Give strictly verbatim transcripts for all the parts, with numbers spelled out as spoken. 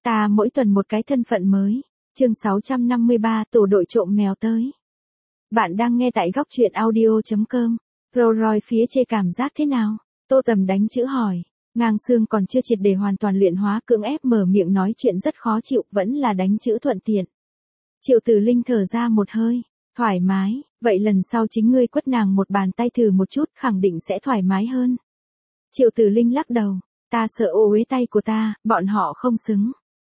Ta mỗi tuần một cái thân phận mới. Chương sáu trăm năm mươi ba, tổ đội trộm mèo tới. Bạn đang nghe tại góc truyện audio chấm com. Rolls Royce phía trên cảm giác thế nào? Tô Tầm đánh chữ hỏi. Ngang xương còn chưa triệt để hoàn toàn luyện hóa, cưỡng ép mở miệng nói chuyện rất khó chịu, vẫn là đánh chữ thuận tiện. Triệu Tử Linh thở ra một hơi. Thoải mái, vậy lần sau chính ngươi quất nàng một bàn tay thử một chút, khẳng định sẽ thoải mái hơn. Triệu Tử Linh lắc đầu. Ta sợ ô uế tay của ta, bọn họ không xứng.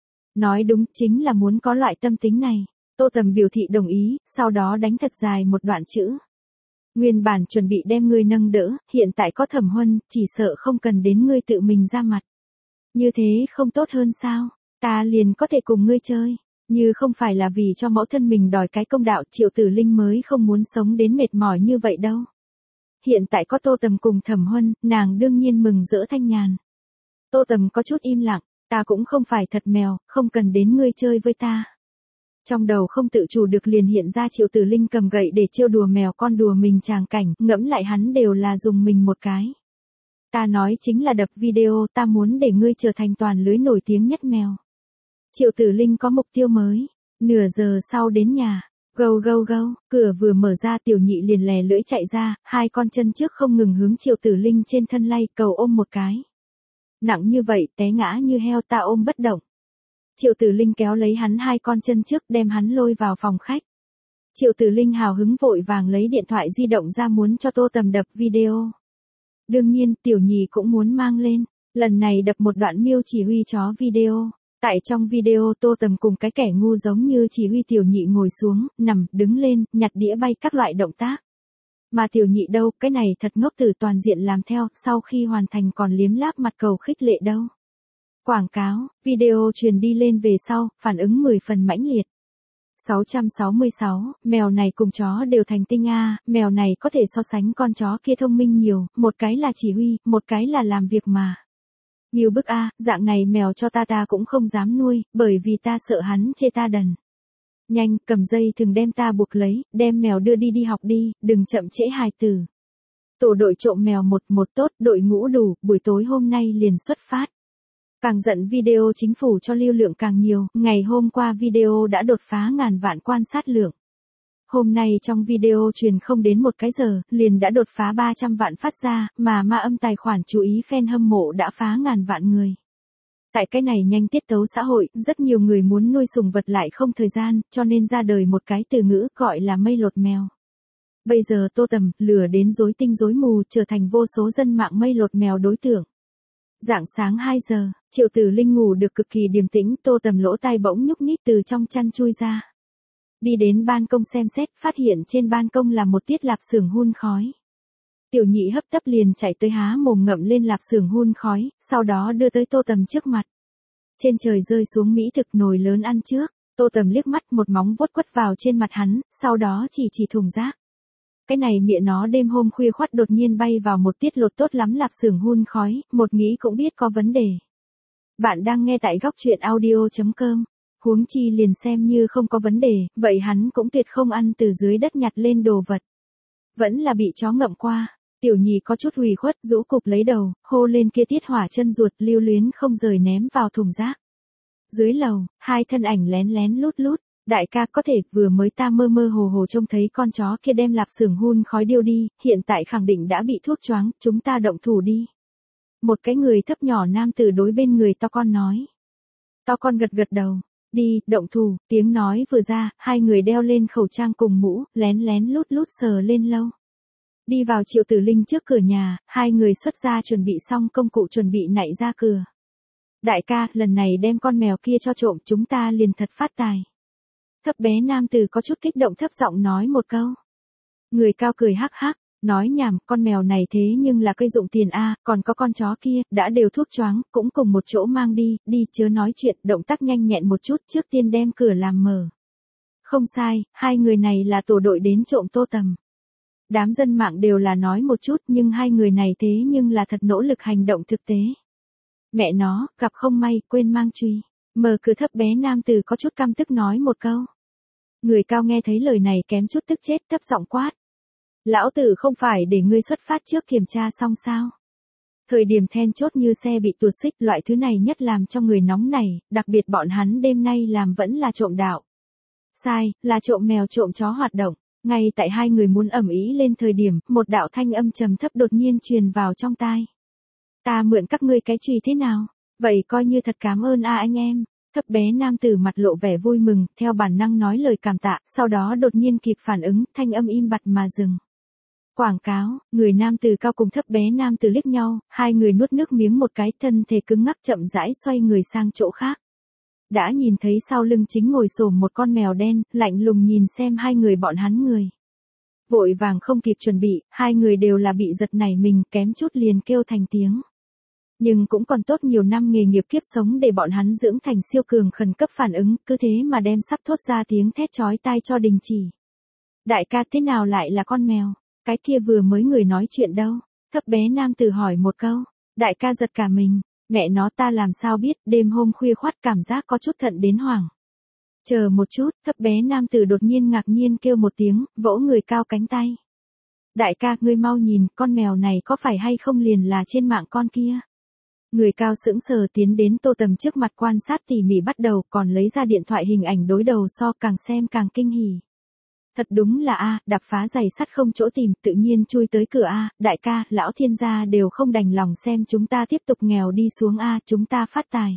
Nói đúng, chính là muốn có loại tâm tính này. Tô Tầm biểu thị đồng ý, sau đó đánh thật dài một đoạn chữ. Nguyên bản chuẩn bị đem ngươi nâng đỡ, hiện tại có Thẩm Huân, chỉ sợ không cần đến ngươi tự mình ra mặt. Như thế không tốt hơn sao? Ta liền có thể cùng ngươi chơi. Như không phải là vì cho mẫu thân mình đòi cái công đạo, Triệu Tử Linh mới không muốn sống đến mệt mỏi như vậy đâu. Hiện tại có Tô Tầm cùng Thẩm Huân, nàng đương nhiên mừng rỡ thanh nhàn. Tô Tầm có chút im lặng. Ta cũng không phải thật mèo, không cần đến ngươi chơi với ta. Trong đầu không tự chủ được liền hiện ra Triệu Tử Linh cầm gậy để trêu đùa mèo con đùa mình tràng cảnh, ngẫm lại hắn đều là dùng mình một cái. Ta nói chính là đập video, ta muốn để ngươi trở thành toàn lưới nổi tiếng nhất mèo. Triệu Tử Linh có mục tiêu mới. Nửa giờ sau đến nhà. Gâu gâu gâu, cửa vừa mở ra Tiểu Nhị liền lè lưỡi chạy ra, hai con chân trước không ngừng hướng Triệu Tử Linh trên thân lay, cầu ôm một cái. Nặng như vậy, té ngã như heo, ta ôm bất động. Triệu Tử Linh kéo lấy hắn hai con chân trước, đem hắn lôi vào phòng khách. Triệu Tử Linh hào hứng vội vàng lấy điện thoại di động ra muốn cho Tô Tầm đập video. Đương nhiên, Tiểu Nhị cũng muốn mang lên, lần này đập một đoạn miêu chỉ huy chó video. Tại trong video Tô Tầm cùng cái kẻ ngu giống như chỉ huy Tiểu Nhị ngồi xuống, nằm, đứng lên, nhặt đĩa bay các loại động tác. Mà Tiểu Nhị đâu, cái này thật ngốc tử toàn diện làm theo, sau khi hoàn thành còn liếm láp mặt cầu khích lệ đâu. Quảng cáo, video truyền đi lên về sau, phản ứng mười phần mãnh liệt. sáu trăm sáu mươi sáu, mèo này cùng chó đều thành tinh a, mèo này có thể so sánh con chó kia thông minh nhiều, một cái là chỉ huy, một cái là làm việc mà. Nhiều bức a, dạng này mèo cho ta ta cũng không dám nuôi, bởi vì ta sợ hắn chê ta đần. Nhanh, cầm dây thừng đem ta buộc lấy, đem mèo đưa đi đi học đi, đừng chậm trễ hài tử. Tổ đội trộm mèo một một tốt, đội ngũ đủ, buổi tối hôm nay liền xuất phát. Càng giận video chính phủ cho lưu lượng càng nhiều, ngày hôm qua video đã đột phá ngàn vạn quan sát lượng. Hôm nay trong video truyền không đến một cái giờ, liền đã đột phá ba trăm vạn phát ra, mà ma âm tài khoản chú ý fan hâm mộ đã phá ngàn vạn người. Tại cái này nhanh tiết tấu xã hội, rất nhiều người muốn nuôi sủng vật lại không thời gian, cho nên ra đời một cái từ ngữ gọi là mây lột mèo. Bây giờ Tô Tầm, lừa đến rối tinh rối mù, trở thành vô số dân mạng mây lột mèo đối tượng. Rạng sáng hai giờ, Triệu Tử Linh ngủ được cực kỳ điềm tĩnh, Tô Tầm lỗ tai bỗng nhúc nhích từ trong chăn chui ra. Đi đến ban công xem xét, phát hiện trên ban công là một tiết lạp xưởng hun khói. Tiểu Nhị hấp tấp liền chạy tới há mồm ngậm lên lạp xưởng hun khói, sau đó đưa tới Tô Tầm trước mặt. Trên trời rơi xuống mỹ thực nồi lớn ăn trước, Tô Tầm liếc mắt một móng vuốt quất vào trên mặt hắn, sau đó chỉ chỉ thùng rác. Cái này mẹ nó đêm hôm khuya khoắt đột nhiên bay vào một tiết lột tốt lắm lạp xưởng hun khói, một nghĩ cũng biết có vấn đề. Bạn đang nghe tại góc truyện audio chấm com. Huống chi liền xem như không có vấn đề, vậy hắn cũng tuyệt không ăn từ dưới đất nhặt lên đồ vật. Vẫn là bị chó ngậm qua. Tiểu Nhị có chút hủy khuất, rũ cục lấy đầu, hô lên kia tiết hỏa chân ruột, lưu luyến không rời ném vào thùng rác. Dưới lầu, hai thân ảnh lén lén lút lút. Đại ca có thể vừa mới ta mơ mơ hồ hồ trông thấy con chó kia đem lạp xưởng hun khói điêu đi, hiện tại khẳng định đã bị thuốc choáng, chúng ta động thủ đi. Một cái người thấp nhỏ nam tử đối bên người to con nói. To con gật gật đầu. Đi, động thủ, tiếng nói vừa ra, hai người đeo lên khẩu trang cùng mũ, lén lén lút lút sờ lên lâu. Đi vào Triệu Tử Linh trước cửa nhà, hai người xuất ra chuẩn bị xong công cụ chuẩn bị nạy ra cửa. Đại ca, lần này đem con mèo kia cho trộm, chúng ta liền thật phát tài. Thấp bé nam tử có chút kích động thấp giọng nói một câu. Người cao cười hắc hắc, nói nhảm, con mèo này thế nhưng là cây dụng tiền a, còn có con chó kia, đã đều thuốc choáng, cũng cùng một chỗ mang đi, đi chớ nói chuyện, động tác nhanh nhẹn một chút, trước tiên đem cửa làm mở. Không sai, hai người này là tổ đội đến trộm Tô Tầm. Đám dân mạng đều là nói một chút, nhưng hai người này thế nhưng là thật nỗ lực hành động thực tế. Mẹ nó, gặp không may, quên mang truy. Mở cửa thấp bé nam tử có chút căm tức nói một câu. Người cao nghe thấy lời này kém chút tức chết, thấp giọng quát. Lão tử không phải để ngươi xuất phát trước kiểm tra xong sao? Thời điểm then chốt như xe bị tuột xích, loại thứ này nhất làm cho người nóng nảy, đặc biệt bọn hắn đêm nay làm vẫn là trộm đạo. Sai, là trộm mèo trộm chó hoạt động. Ngay tại hai người muốn ầm ĩ lên thời điểm, một đạo thanh âm trầm thấp đột nhiên truyền vào trong tai. Ta mượn các ngươi cái chùy thế nào? Vậy coi như thật cảm ơn a anh em. Thấp bé nam tử mặt lộ vẻ vui mừng, theo bản năng nói lời cảm tạ, sau đó đột nhiên kịp phản ứng, thanh âm im bặt mà dừng. Quảng cáo, người nam tử cao cùng thấp bé nam tử liếc nhau, hai người nuốt nước miếng một cái, thân thể cứng ngắc chậm rãi xoay người sang chỗ khác. Đã nhìn thấy sau lưng chính ngồi xổm một con mèo đen, lạnh lùng nhìn xem hai người bọn hắn người. Vội vàng không kịp chuẩn bị, hai người đều là bị giật nảy mình, kém chút liền kêu thành tiếng. Nhưng cũng còn tốt nhiều năm nghề nghiệp kiếp sống để bọn hắn dưỡng thành siêu cường khẩn cấp phản ứng, cứ thế mà đem sắp thốt ra tiếng thét chói tai cho đình chỉ. Đại ca thế nào lại là con mèo? Cái kia vừa mới người nói chuyện đâu? Thấp bé nam tử hỏi một câu. Đại ca giật cả mình. Mẹ nó ta làm sao biết, đêm hôm khuya khoắt cảm giác có chút thận đến hoảng. Chờ một chút, thấp bé nam tử đột nhiên ngạc nhiên kêu một tiếng, vỗ người cao cánh tay. Đại ca, ngươi mau nhìn, con mèo này có phải hay không liền là trên mạng con kia? Người cao sững sờ tiến đến Tô Tầm trước mặt quan sát tỉ mỉ bắt đầu, còn lấy ra điện thoại hình ảnh đối đầu so, càng xem càng kinh hỉ. Thật đúng là a, đạp phá giày sắt không chỗ tìm, tự nhiên chui tới cửa a, đại ca, lão thiên gia đều không đành lòng xem chúng ta tiếp tục nghèo đi xuống a, chúng ta phát tài.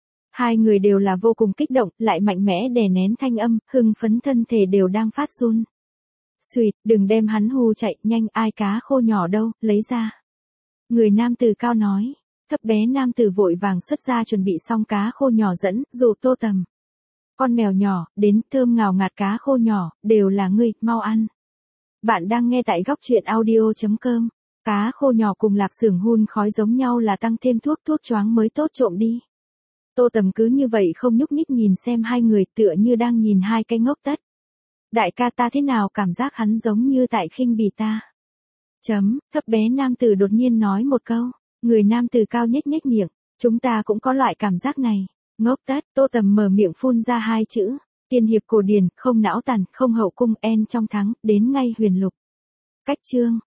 Hai người đều là vô cùng kích động, lại mạnh mẽ đè nén thanh âm, hưng phấn thân thể đều đang phát run. Xuyệt, đừng đem hắn hù chạy, nhanh, ai cá khô nhỏ đâu, lấy ra. Người nam tử cao nói, thấp bé nam tử vội vàng xuất ra chuẩn bị xong cá khô nhỏ dẫn, dụ Tô Tầm. Con mèo nhỏ, đến, thơm ngào ngạt cá khô nhỏ, đều là ngươi, mau ăn. Bạn đang nghe tại góc truyện audio chấm com. Cá khô nhỏ cùng lạp xưởng hun khói giống nhau là tăng thêm thuốc thuốc choáng mới tốt trộm đi. Tô Tầm cứ như vậy không nhúc nhích nhìn xem hai người tựa như đang nhìn hai cái ngốc tất. Đại ca ta thế nào cảm giác hắn giống như tại khinh bỉ ta. Chấm, thấp bé nam tử đột nhiên nói một câu. Người nam tử cao nhếch nhếch miệng. Chúng ta cũng có loại cảm giác này. Ngốc tất, Tô Tầm mở miệng phun ra hai chữ. Tiên hiệp cổ điển, không não tàn, không hậu cung, en trong thắng, đến ngay huyền lục. Cách chương.